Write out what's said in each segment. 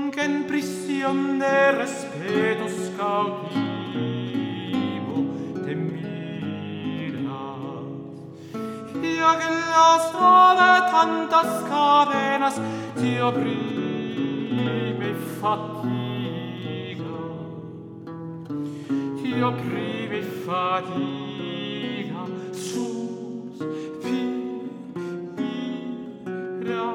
que en prisión de respetos cautivo te miras, y aglasa de tantas cadenas te oprime y fatiga, te oprime y fatiga, suspira.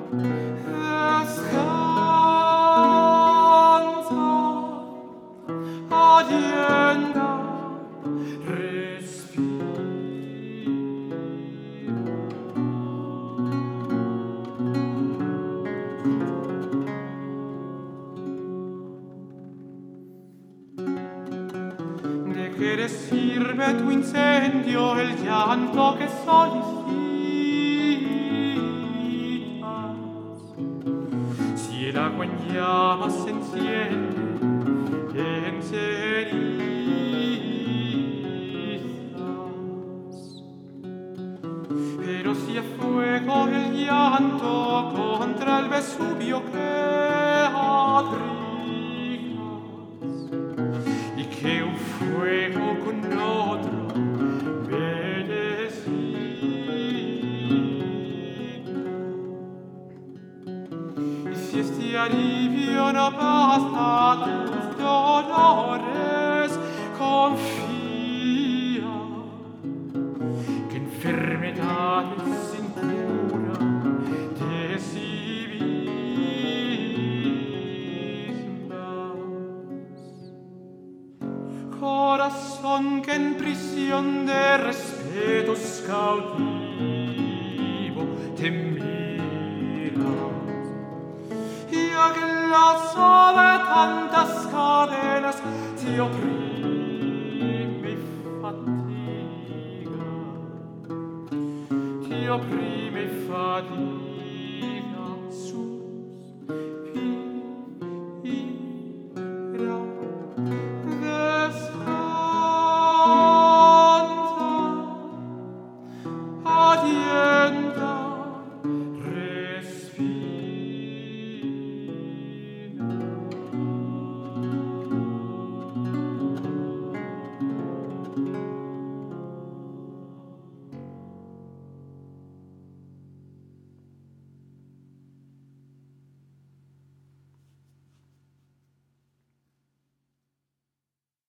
Descansa, alienta, respira. ¿De qué le sirve tu incendio el llanto que solicitas? Si el agua en llamas se enciende en cenizas, pero si a fuego el llanto contra el Vesubio que abrigas, y que un fuego con otro y si este alivio no basta a tus dolores, confía que enfermedades sin cura te civilizas. Corazón que en prisión de respetos cautivo te miras, y aglasa de tantas cadenas te oprime y fatiga, te oprime y fatiga.